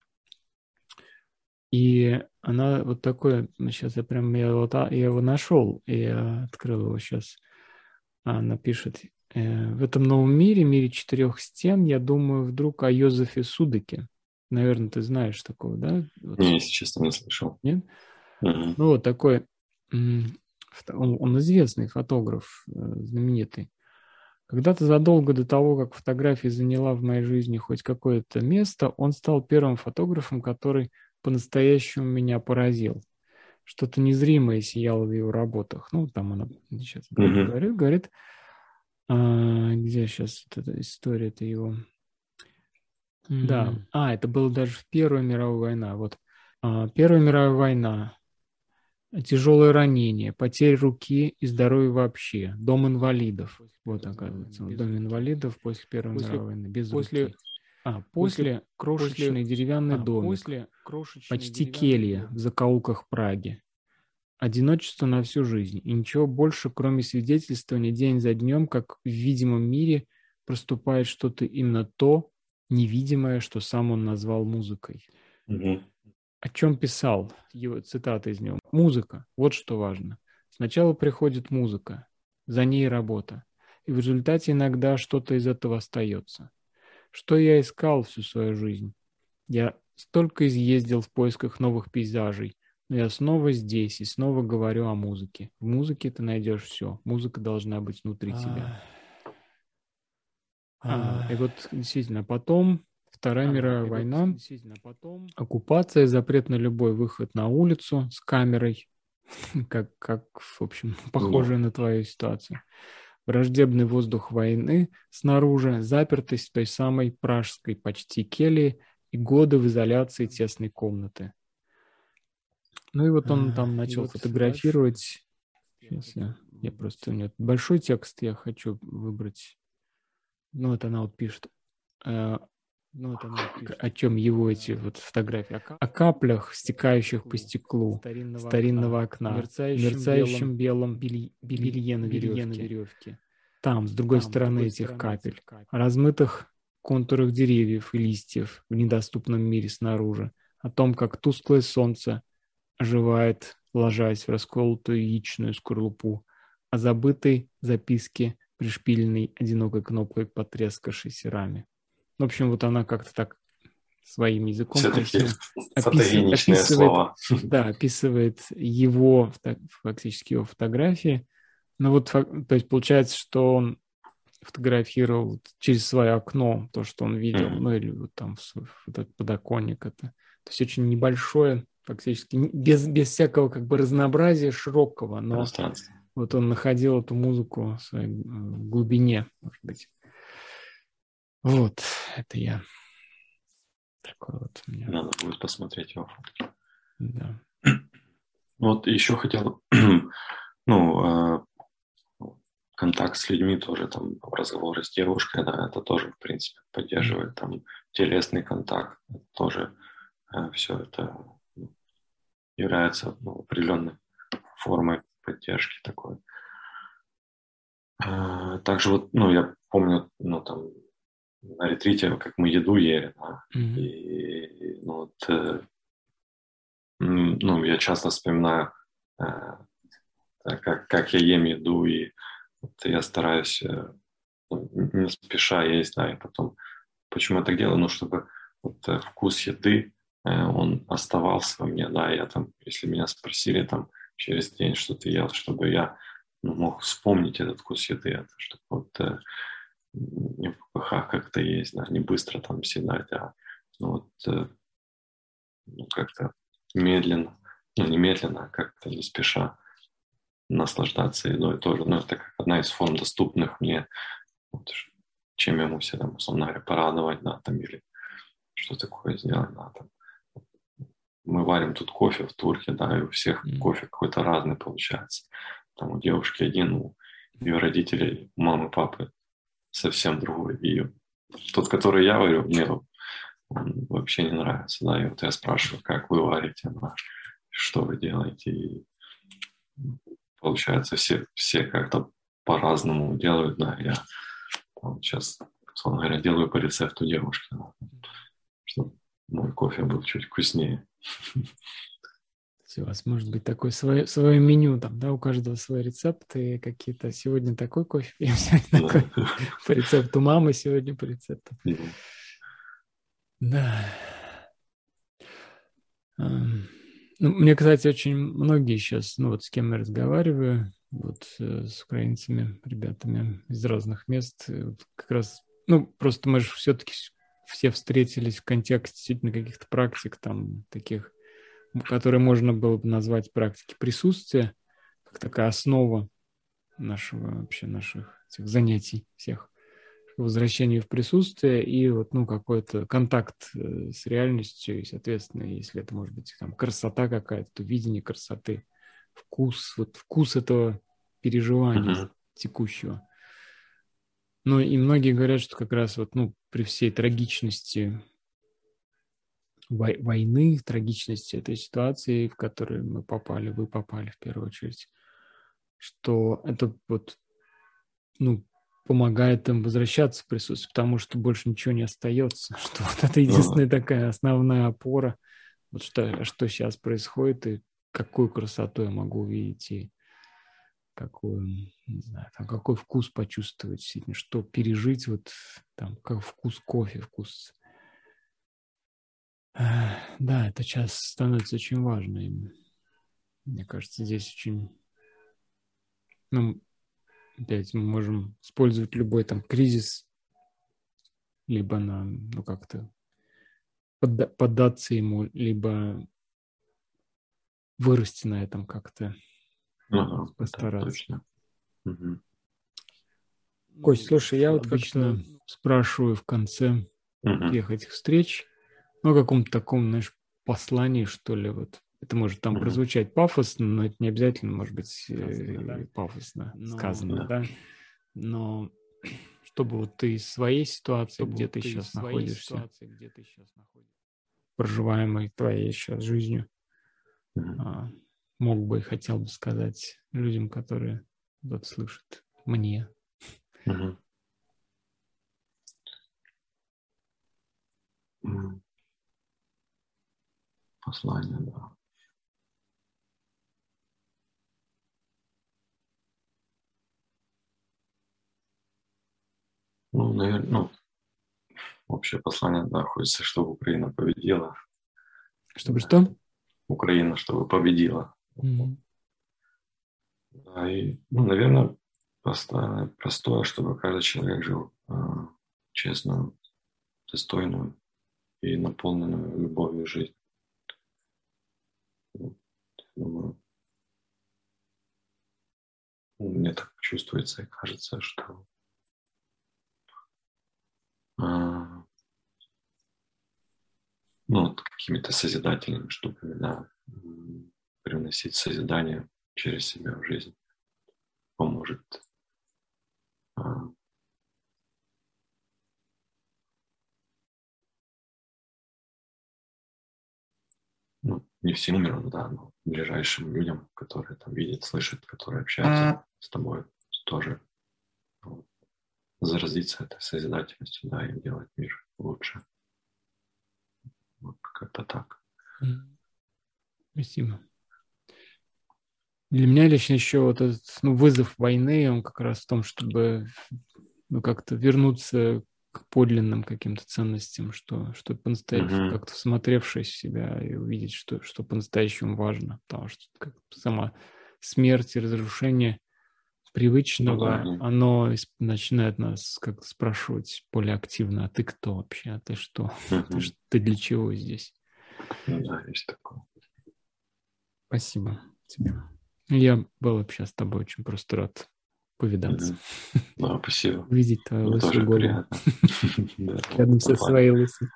И она вот такое, сейчас я прям, я, вот, я его нашел, и я открыл его сейчас. Она пишет, в этом новом мире, мире четырех стен, я думаю вдруг о Йозефе Судыке. Наверное, ты знаешь такого, да?
Не, если честно, не слышал.
Нет?
Uh-huh.
Ну, вот такой, он, он известный фотограф, знаменитый. Когда-то задолго до того, как фотография заняла в моей жизни хоть какое-то место, он стал первым фотографом, который по-настоящему меня поразил. Что-то незримое сияло в его работах. Ну, там она сейчас
Мгм.
говорит, говорит, а, где сейчас вот эта история-то его? Да,
М.
а, это было даже в Первую мировую войну. Вот а, Первая мировая война, тяжелое ранение, потеря руки и здоровья вообще, дом инвалидов. Вот, оказывается, он в доме инвалидов после Первой
После-
мировой войны, без
после-
руки. А,
после-
после крошечный
после-
деревянный
а,
домик,
после крошечный
почти
деревянный
келья
домик.
в закоулках Праги. Одиночество на всю жизнь. И ничего больше, кроме свидетельствования день за днем, как в видимом мире проступает что-то именно то, невидимое, что сам он назвал музыкой.
Мгм.
О чем писал? Его цитата из него. Музыка. Вот что важно. Сначала приходит музыка, за ней работа. И в результате иногда что-то из этого остается. Что я искал всю свою жизнь? Я столько изъездил в поисках новых пейзажей, но я снова здесь и снова говорю о музыке. В музыке ты найдешь все. Музыка должна быть внутри тебя. А, и вот действительно потом Вторая
А,
мировая
и вот
война,
действительно потом
оккупация, запрет на любой выход на улицу с камерой, как, как в общем, похожая на твою ситуацию. Враждебный воздух войны снаружи, запертость в той самой пражской почти келье и годы в изоляции тесной комнаты. Ну и вот он
А,
там
и
начал
вот
фотографировать. Сейчас я, я просто... У меня большой текст, я хочу выбрать. Ну, вот она вот пишет. э,
ну, это она пишет.
О чем его эти вот фотографии. О каплях, стекающих по стеклу
старинного,
старинного
окна,
окна,
мерцающем,
мерцающем
белом
белом белье, белье на
белье на
веревке.
веревке.
Там, с другой
Там, с
стороны
другой
этих
стороны
капель,
этих капель.
о размытых контурах деревьев и листьев в недоступном мире снаружи, о том, как тусклое солнце оживает, ложась в расколотую яичную скорлупу, о забытой записке, пришпиленной одинокой кнопкой к потрескавшейся раме. В общем, вот она как-то так своим языком
Все-таки
красивым
фотогеничные
описывает,
слова.
да, описывает его, фактически его фотографии. Ну вот, то есть получается, что он фотографировал через свое окно то, что он видел,
Мгм.
ну или вот там в этот подоконник это. То есть очень небольшое, фактически без, без всякого как бы разнообразия широкого, но
Пространство.
вот он находил эту музыку в своей э, глубине, может быть. Вот, это я. Такой вот у меня.
Надо будет посмотреть его фото.
Да.
Вот еще хотел, ну, э, контакт с людьми тоже, там, разговоры с девушкой, да, это тоже, в принципе, поддерживает, там, телесный контакт, тоже э, все это ну, является ну, определенной формой поддержки такой. Э, также вот, ну, я помню, ну, там, на ретрите, как мы еду ели, да,
Мгм.
и, ну, вот, э, м, ну, я часто вспоминаю, э, как, как я ем еду, и вот я стараюсь э, ну, не спеша есть, да, и потом, почему я так делаю, ну, чтобы вот э, вкус еды, э, он оставался во мне, да, я там, если меня спросили там через день, что ты ел, чтобы я ну, мог вспомнить этот вкус еды, это, чтобы вот э, не в попыхах как-то есть, да, не быстро там съедать, а ну, вот э, ну, как-то медленно, ну, не медленно, а как-то не спеша наслаждаться едой тоже. Ну, это как одна из форм доступных мне, вот, чем я могу себя, там, условно говоря, порадовать, да, там, или что такое сделать, да, там. Мы варим тут кофе в турке, да, и у всех
Мгм.
кофе какой-то разный получается. Там у девушки один, у ее родителей, у мамы, папы совсем другой. И тот, который я варю, мне он вообще не нравится, да, и вот я спрашиваю, как вы варите, да, что вы делаете, и получается, все, все как-то по-разному делают, да, я вот сейчас, условно говоря, делаю по рецепту девушки, да, чтобы мой кофе был чуть вкуснее.
У вас может быть такое свое, свое меню, там, да, у каждого свой рецепт, и какие-то сегодня такой кофе пьем, сегодня такой по рецепту мамы, сегодня по рецепту. Да. Ам, Ну, мне, кстати, очень многие сейчас, ну вот с кем я разговариваю, вот э, с украинцами, ребятами из разных мест. И вот как раз, ну, просто мы же все-таки все встретились в контексте действительно каких-то практик, там, таких, которые можно было бы назвать практики присутствия, как такая основа нашего, вообще наших этих занятий всех. Возвращение в присутствие и вот, ну, какой-то контакт э, с реальностью, и, соответственно, если это может быть там красота какая-то, то видение красоты, вкус, вот вкус этого переживания
Мгм.
текущего. Ну, и многие говорят, что как раз вот, ну, при всей трагичности вой- войны, трагичности этой ситуации, в которую мы попали, вы попали в первую очередь, что это вот, ну, помогает им возвращаться в присутствие, потому что больше ничего не остается, что вот это
Ну да.
единственная такая основная опора, вот что, что сейчас происходит и какую красоту я могу увидеть и какую, не знаю, там, какой вкус почувствовать, действительно, что пережить, вот там, как вкус кофе, вкус. Эх, Да, это сейчас становится очень важно. И мне кажется, здесь очень, ну, опять мы можем использовать любой там кризис, либо на, ну, как-то подда- поддаться ему, либо вырасти на этом как-то,
Ну да, это
постараться.
точно. Мгм.
Кость, слушай, я вот
как-то
обычно спрашиваю в конце
Мгм.
всех этих встреч, ну, о каком-то таком, знаешь, послании, что ли, вот. Это может там
Мгм.
прозвучать пафосно, но это не обязательно может быть
Сказано,
э,
да.
пафосно
Но-
сказано,
Да.
да. Но чтобы вот ты из своей ситуации,
Чтобы
где
вот
ты
ты
сейчас
в своей
находишься,
ситуации, где ты сейчас находишься,
проживаемой твоей сейчас жизнью,
Мгм.
а, мог бы и хотел бы сказать людям, которые вот слышат, мне.
Мгм. М. Послание, да. Ну, наверное, ну, общее послание, да, хочется, чтобы Украина победила.
Чтобы
Да.
что?
Украина, чтобы победила.
Мгм.
Да, и, ну, наверное, простое, простое, чтобы каждый человек жил а, честную, достойную и наполненную любовью жизнь. Вот, думаю, ну, мне так чувствуется и кажется, что а, ну, вот какими-то созидательными штуками, да, м, привносить созидание через себя в жизнь поможет. а, ну, не всем миром, да, но ближайшим людям, которые там видят, слышат, которые общаются с тобой, тоже вот, заразиться этой созидательностью, да, и делать мир лучше. Вот как-то так.
Мгм. Спасибо. Для меня лично еще вот этот, ну, вызов войны, он как раз в том, чтобы, ну, как-то вернуться к подлинным каким-то ценностям, что, что по-настоящему,
Мгм.
как-то всмотревшись в себя и увидеть, что, что по-настоящему важно. Потому что как сама смерть и разрушение
Ну да,
привычного,
они,
оно исп- начинает нас как-то спрашивать более активно: а ты кто вообще? А ты что? Ты, ж-
мгм.
ты для чего здесь?
Ну да, есть такое.
Спасибо тебе. Я был вообще с тобой очень просто рад повидаться,
Мгм. Да, спасибо.
увидеть твою
Мне
лысую
тоже
голову.
приятно. Да, в
Рядом
этом
со
плане.
своей лысой.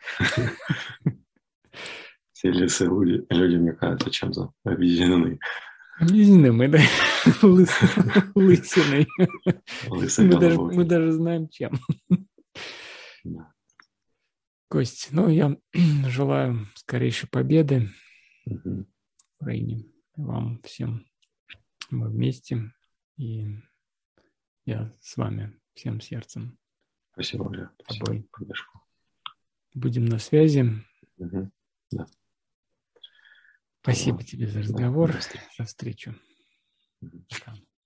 Все лысые люди, люди, мне кажется, чем-то объединены
Объединены мы, да, лысой, лысиной.
лысой
Мы даже, мы
головой.
даже знаем, чем.
Да.
Кость, ну, я желаю скорейшей победы
Мгм.
в Украине. Вам всем. Мы вместе. И я с вами всем сердцем,
Спасибо, Оля. Спасибо за
тобой.
поддержку.
Будем на связи.
Мгм. Да.
Спасибо
Тогда,
тебе за
да,
разговор,
до встречи.
за встречу.
Мгм.
Пока.